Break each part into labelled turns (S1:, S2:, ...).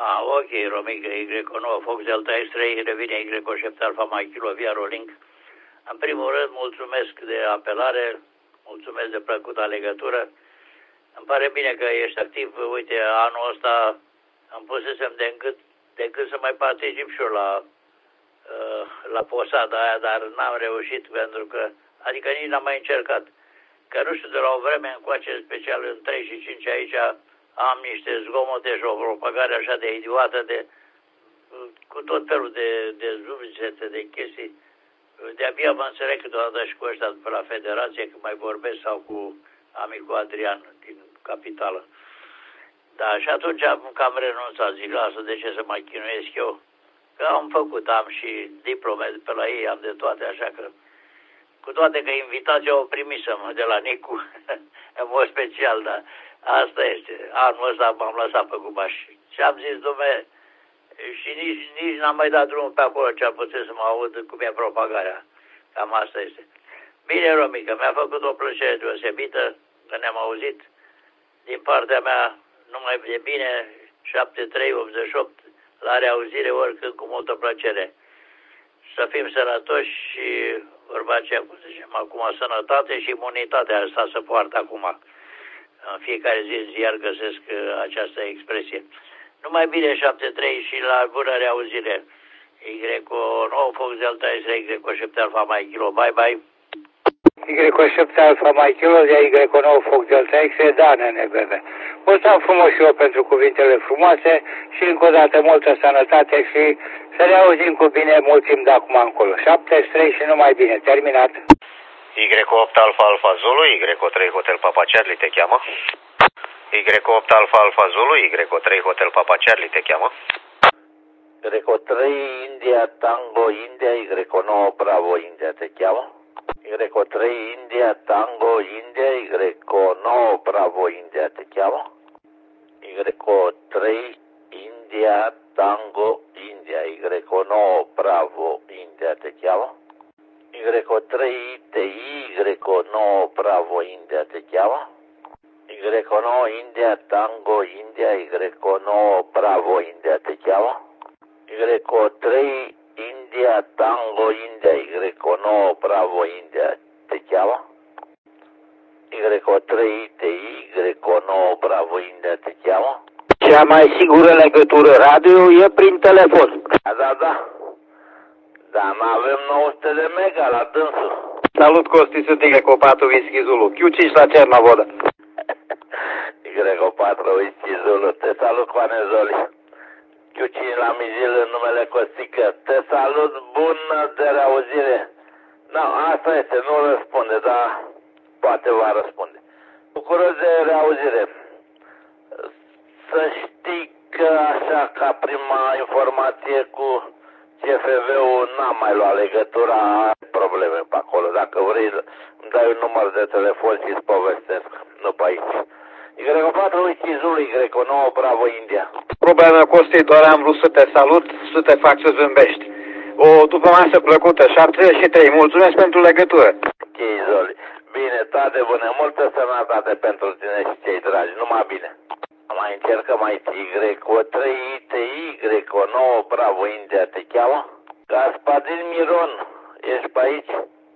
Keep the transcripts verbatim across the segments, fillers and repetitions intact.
S1: Ah, ok, Romica, Y nouă, Fox Delta X-ray, revine Y șapte Alfa Mike Kilo via Rolling. În primul rând, mulțumesc de apelare, mulțumesc de plăcuta legătură. Îmi pare bine că ești activ. Uite, anul ăsta am pusesem de încât, de încât să mai particip și eu la, la posada aia, dar n-am reușit pentru că, adică nici n-am mai încercat. Că nu știu, de la o vreme încoace, special în trei și cinci aici, am niște zgomote și o propagare așa de idiotă, de, cu tot felul de, de zumzete, de chestii. De-abia mă înțeleg câteodată și cu ăștia pe la Federație, când mai vorbesc, sau cu amicul Adrian din Capitală. Da, și atunci am cam renunțat, zic, lasă, de ce să mai chinuiesc eu? Că am făcut, am și diplome pe la ei, am de toate, așa că, cu toate că invitația o primisem de la Nicu, în mod special, dar asta este. Anul ăsta m-am lăsat pe gubaș. Și am zis, dom'le, și nici, nici n-am mai dat drumul pe acolo, ce-am putut să mă aud cum e propagarea. Cam asta este. Bine, Romica, mi-a făcut o plăcere deosebită că ne-am auzit. Din partea mea, numai de bine, șapte trei optzeci și opt, la reauzire oricând, cu multă plăcere. Să fim sănătoși și vorba aceea, cum zicem acum, sănătate și imunitatea asta se poartă acum. În fiecare zi în ziar găsesc această expresie. Numai bine, șapte trei și la bună reauzire. Y nouă Fox Delta Y șapte Alfa Mike Kilo. Bye, bye.
S2: Y șapte Alfa Mike Kilo, de Y nouă Fox Delta X, da, nene, bebe. Mulțumesc frumos și eu pentru cuvintele frumoase și încă o dată multă sănătate și să ne auzim cu bine mult timp de acum încolo. șapte trei și numai bine. Terminat.
S3: Y opt Alfa Alfa Zulu, Y trei Hotel Papa Charlie te cheamă. Y opt Alfa Alfa Zulu, Y trei Hotel Papa Charlie te cheamă.
S4: Y trei India Tango India, Y nouă Bravo India te cheamă. Y trei India Tango India, Y nouă Bravo India te cheamă. Y trei India Tango India, Y nouă Bravo India te cheamă. Y trei I T I, Y nouă Bravo India te cheamă. Y nouă India Tango India, Y nouă Bravo India te cheamă. Y trei India Tango India, Y nouă Bravo India te cheamă. Y trei I T I, Y nouă Bravo India te cheamă.
S2: Cea mai sigură legătură radio e prin telefon.
S4: Da, da, da. Dar n-avem nouă sute de mega la dânsul.
S2: Salut, Costi, sunt Y patru Whisky Zulu. Q cinci la Cernavodă.
S4: Y patru Whisky Zulu. Te salut, Coane Zoli. Q cinci la Mijil în numele Costică. Te salut, bună de reauzire. Nu, asta este, nu răspunde, dar poate va răspunde. Bucuros de reauzire. Să știi că așa ca prima informație cu C F V-ul n-am mai luat legătura, are probleme pe acolo. Dacă vrei, îmi dai un număr de telefon și îți povestesc, nu pe aici. Y patru Whisky Zulu, Y nouă Bravo India.
S2: Problema, Costi, doar am vrut să te salut, să te fac să zâmbești. O după masă plăcută, șapte și trei. Mulțumesc pentru legătură.
S4: Ok, Zoli. Bine, toate bune, multă sănătate pentru tine și cei dragi, numai bine. Mai încercă mai Y trei I T I, Y nouă Bravo India te cheamă. Gaspadin Miron, ești pe aici?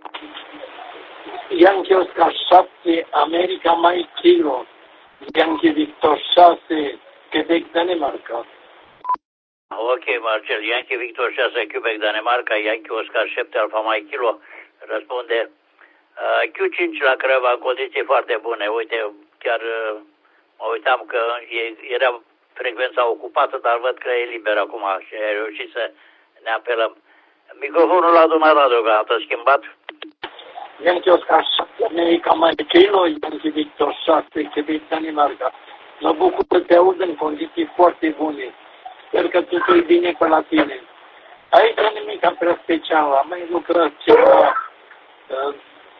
S5: Yankee Oscar șapte, America Mike Kilo, Yankee Victor șase, Quebec, Danemarca.
S1: Ok, Marcel, Yankee Victor șase, Quebec, Danemarca, Yankee Oscar șapte, Alfa Mike Kilo, răspunde uh, Q cinci la Craiova, în condiții foarte bune. Uite, chiar uh, mă uitam că era frecvența ocupată, dar văd că e liber acum și ai reușit să ne apelăm. Microfonul la dumneavoastră deocamdată schimbat.
S5: Yankee Oscar șapte, America Mike Kilo, Yankee Victor șase, Quebec, Danemarca. Mă bucur că te aud în condiții foarte bune. Sper că totul e bine pe la tine. Aici nu nimic prea special, am mai lucrat ceva. Uh,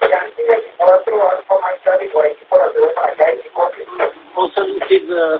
S5: o să închid uh,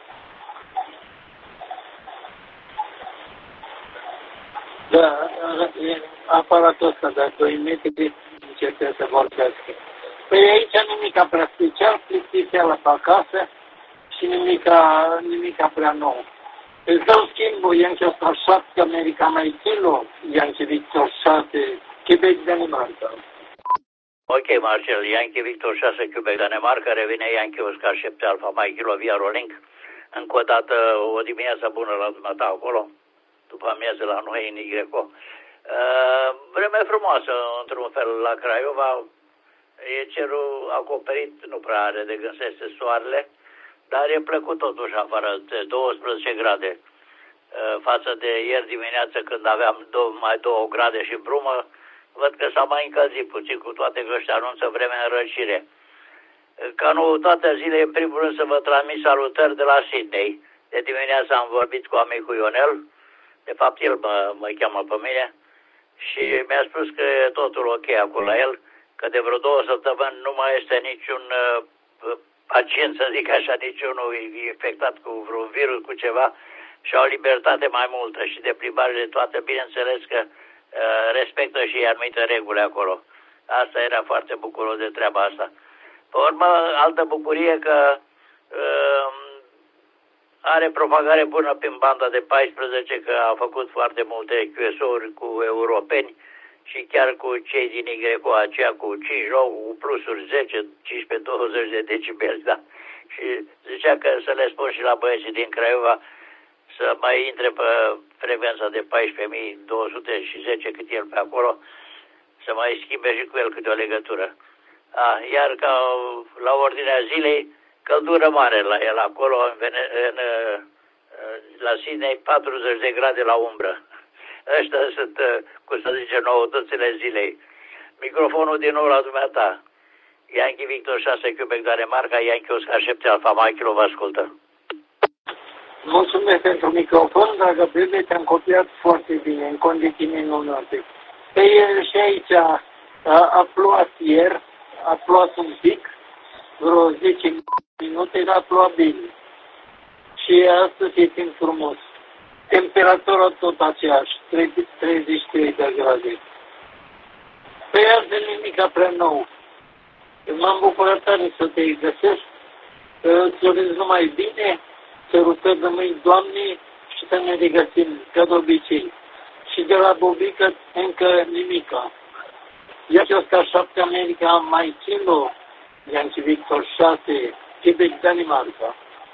S5: da, uh, aparatul ăsta de doi metri începe să vorbească. Păi aici nimic prea special, plictiseală pe acasă și nimica, nimica prea nou. Îți dau schimbul Yankee Oscar șapte, America Mike Kilo, Yankee Victor șase, Quebec, Danemarca.
S1: Ok, Marcel, Yankee Victor șase, Quebec, Danemarca, revine Yankee Oscar șapte, Alfa Mike Kilo, via Rolling. Încă o dată, o dimineață bună la dumneata acolo, după amiază la noi în Igreco. Uh, vreme frumoasă, într-un fel, la Craiova. E cerul acoperit, nu prea are de când se este soarele, dar e plăcut totuși afară, de douăsprezece grade. Uh, față de ieri dimineață, când aveam două, mai două grade și brumă, văd că s-a mai încălzit puțin, cu toate că ăștia anunță vreme în răcire. Ca nu toate zile, în primul rând să vă transmit salutări de la Sydney. De dimineață am vorbit cu amicul Ionel, de fapt el mă, mă cheamă pe mine, și mi-a spus că e totul ok acolo la el, că de vreo două săptămâni nu mai este niciun uh, pacient, să zic așa, niciunul infectat cu vreun virus, cu ceva, și au libertate mai multă și de plimbare de toate, bineînțeles că uh, respectă și anumite reguli acolo. Asta era foarte bucuros de treaba asta. Pe urmă, altă bucurie că uh, are propagare bună prin banda de paisprezece, că a făcut foarte multe Q S O-uri cu europeni și chiar cu cei din Igreco, aceea cu cinci locuri, cu plusuri zece, cincisprezece, douăzeci de decibeli, da. Și zicea că să le spun și la băieții din Craiova să mai intre pe frecvența de paisprezece mii două sute zece cât el pe acolo, să mai schimbe și cu el câte o legătură. A, iar ca la ordinea zilei, căldură mare la el acolo, în, în, la Sydney, patruzeci de grade la umbră. Ăștia sunt, cum să zice, noutățile zilei. Microfonul din nou la dumneata. Yankee Victor șase, Quebec, Danemarca, Yankee Oscar șapte, Alfa Mike Kilo, vă ascultă.
S5: Mulțumesc pentru microfon, dragă Bebe, te-am copiat foarte bine, în condiții minunate. Pe și aici a, a plouat ieri, a plouat un pic, vreo zece minute, dar a plouat bine. Și astăzi e timp frumos. Temperatura tot aceeași, treizeci și trei de grade. Pe ea de nimica prea nou. M-am bucurat tare să te găsesc, îți doresc numai bine, sărutări de mâini, Doamne, și să ne regăsim, ca de obicei. Și de la Bobică încă nimica. Yankee Oscar șapte, America Mike Kilo, Yankee Victor șase, Quebec, Danemarca.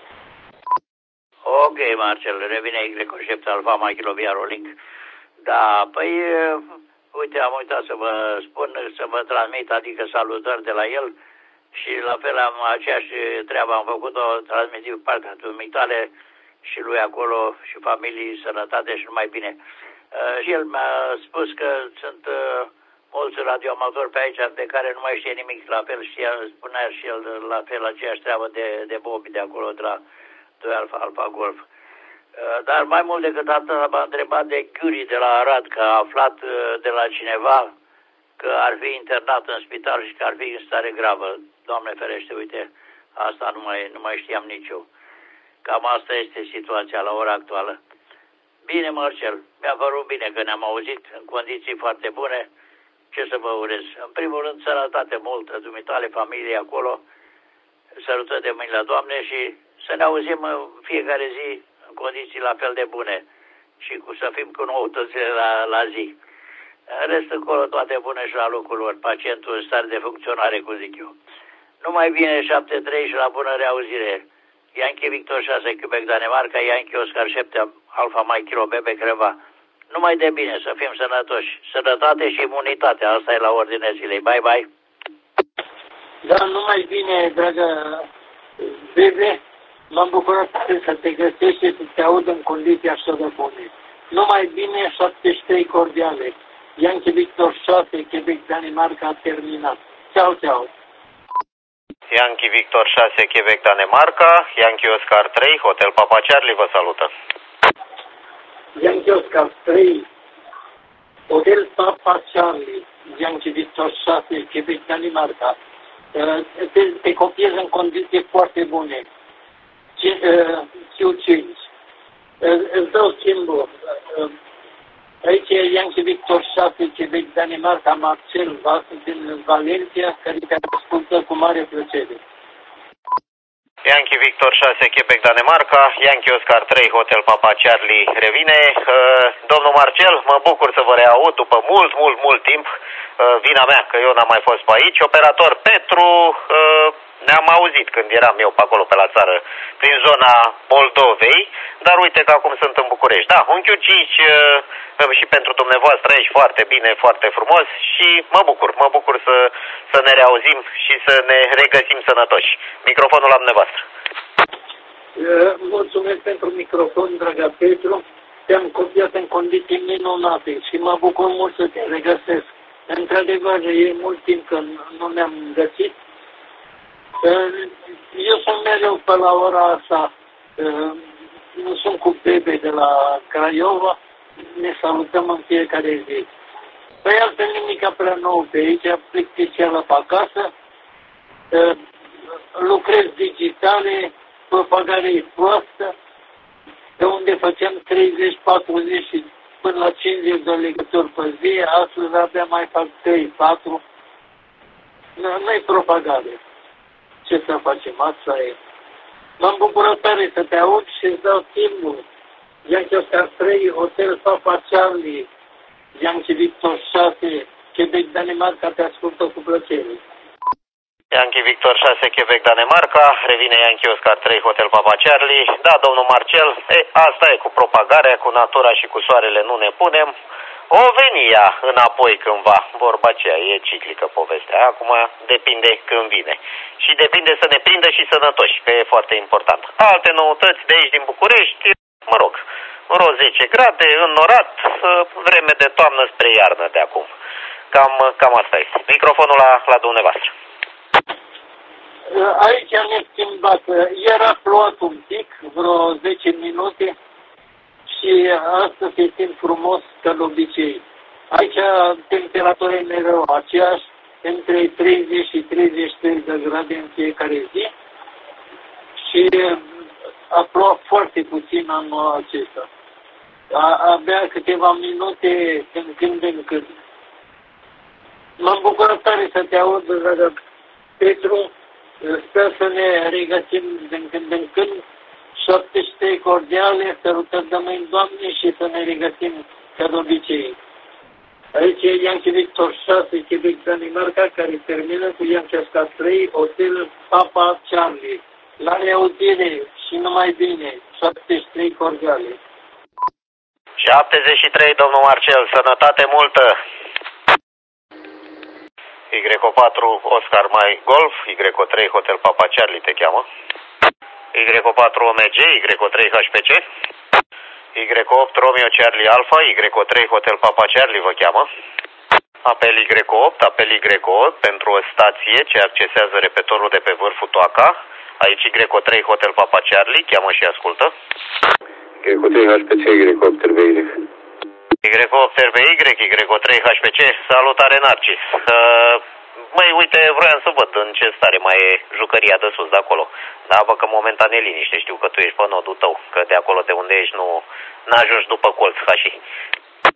S1: Ok, Marcel, revine Igreco șapte, Alfa Mike Kilo, via Rolling. Da, păi, uite, am uitat să vă spun, să vă transmit, adică salutări de la el, și la fel am aceeași treabă, am făcut-o, transmitiv partea dumitale și lui acolo și familii, sănătate și numai bine. Uh, și el mi-a spus că sunt uh, mulți radioamatori pe aici de care nu mai știe nimic, la fel știa, spunea și el la fel aceeași treabă de, de Bobby de acolo, de la doi Alfa, Alfa Golf. Uh, dar mai mult decât atât m-a întrebat de Curie de la Arad, că a aflat uh, de la cineva că ar fi internat în spital și că ar fi în stare gravă. Doamne ferește, uite, asta nu mai, nu mai știam nici eu. Cam asta este situația la ora actuală. Bine, Marcel, mi-a părut bine că ne-am auzit în condiții foarte bune. Ce să vă urez? În primul rând, sănătate multă, dumitale, familie acolo, sărutări de mâini la Doamne și să ne auzim în fiecare zi în condiții la fel de bune și cu să fim cu noutățile la, la zi. În rest, încolo, toate bune și la locul lor, pacientul în stare de funcționare, cum zic eu. Numai bine, șapte trei și la bună reauzire. Yankee Victor șase, Quebec, Danemarca, Yankee Oscar șapte, Alfa Mike Kilo, Bebe, Creva. Numai de bine, să fim sănătoși. Sănătate și imunitate, asta e la ordinea zilei. Bye, bye.
S5: Da, numai bine, dragă Bebe, m-am bucurat tare să te găsești și să te aud în condiții așa de bune. Numai bine, șaptezeci și trei cordiale. Yankee Victor șase, Quebec, Danemarca, a terminat. Ceau, ceau.
S3: Yankee Victor șase, Quebec, Danemarca, Yankee Oscar trei, Hotel Papa Charlie vă salută.
S5: Yankee Oscar trei, Hotel Papa Charlie, Yankee Victor șase, Quebec, Danemarca. Te, te copiez în condiții foarte bune. Q cinci. Îți dau schimbul. Aici e Yankee Victor șase, Quebec, Danemarca, Marcel din Valencia, care te ascultă cu mare plăcere.
S3: Yankee Victor șase, Quebec, Danemarca, Yankee Oscar trei, Hotel Papa Charlie revine. Uh, domnul Marcel, mă bucur să vă reaud după mult, mult, mult timp. Uh, vina mea că eu n-am mai fost pe aici. Operator Petru, uh, ne-am auzit când eram eu pe acolo pe la țară, prin zona Moldovei, dar uite că acum sunt în București. Da, unchiul cinci uh, și pentru dumneavoastră aici foarte bine, foarte frumos și mă bucur, mă bucur să, să ne reauzim și să ne regăsim sănătoși. Microfonul la dumneavoastră.
S5: Mulțumesc pentru microfon, dragă Petru. Te-am copiat în condiții minunate și mă bucur mult să te regăsesc. Într-adevăr, e mult timp că nu ne-am găsit. Eu sunt mereu pe la ora asta. Nu sunt cu Bebe de la Craiova. Ne salutăm în fiecare zi. Păi altă nimica prea nouă pe aici, plictiseală pe acasă. Lucrez digitale, propagare e proastă, de unde făceam treizeci, patruzeci și până la cincizeci de legături pe zi, astăzi abia mai fac trei, patru. Nu-i propagare. Ce să facem? Asta e. M-am bucurat tare să te aud și îți dau timpul. Yankee Oscar trei, Hotel Papa Charlie, Yankee Victor șase, Quebec, Danemarca, te ascultă cu plăcere.
S3: Yankee Victor șase, Quebec, Danemarca, revine Yankee Oscar trei, Hotel Papa Charlie. Da, domnul Marcel, e, asta e cu propagarea, cu natura și cu soarele nu ne punem. O veni ea înapoi cândva, vorba aceea, e ciclică povestea. Acum depinde când vine. Și depinde să ne prindă și sănătoși, că e foarte important. Alte noutăți de aici din București, mă rog, vreo zece grade, înnorat, vreme de toamnă spre iarnă de acum. Cam, cam asta este. Microfonul la, la dumneavoastră.
S5: Aici am schimbat. Era plouat un pic, vreo zece minute, și astăzi se simt frumos ca de obicei. Aici temperatura e mereu aceeași, între treizeci și treizeci și trei de grade în fiecare zi și a plouat foarte puțin anul acesta. Abia câteva minute din când în când. M-am bucurat tare să te aud, dragă Petru. Sper să ne regăsim din când în când. șaptezeci și trei cordiale, sărutări de mâini, Doamne, și să ne regăsim ca de obicei. Aici e Yankee Victor șase, Quebec, Danemarca, care termină cu Yankee Oscar trei, Hotel Papa Charlie. La reauzire și numai bine, șaptezeci și trei cordiale.
S3: șaptezeci și trei, domnul Marcel, sănătate multă! Y patru, Oscar Mai Golf, Y trei, Hotel Papa Charlie te cheamă. Y patru, O M G, Y trei, H P C. Y opt, Romeo Charlie Alpha, Y trei, Hotel Papa Charlie vă cheamă. Apel Y opt, apel Y opt pentru o stație ce accesează repetorul de pe vârful Toaca. Aici Y trei, Hotel Papa Charlie, cheamă și ascultă.
S6: Y trei, H P C, Y opt, R B Y.
S3: Y opt, R B Y, Y trei, H P C, salutare Narcis. Uh, Măi, uite, vroiam să văd în ce stare mai e jucăria de sus de acolo. Da, bă, că momentan e liniște, știu că tu ești pe nodul tău, că de acolo de unde ești nu n-ajungi după colț, ca și.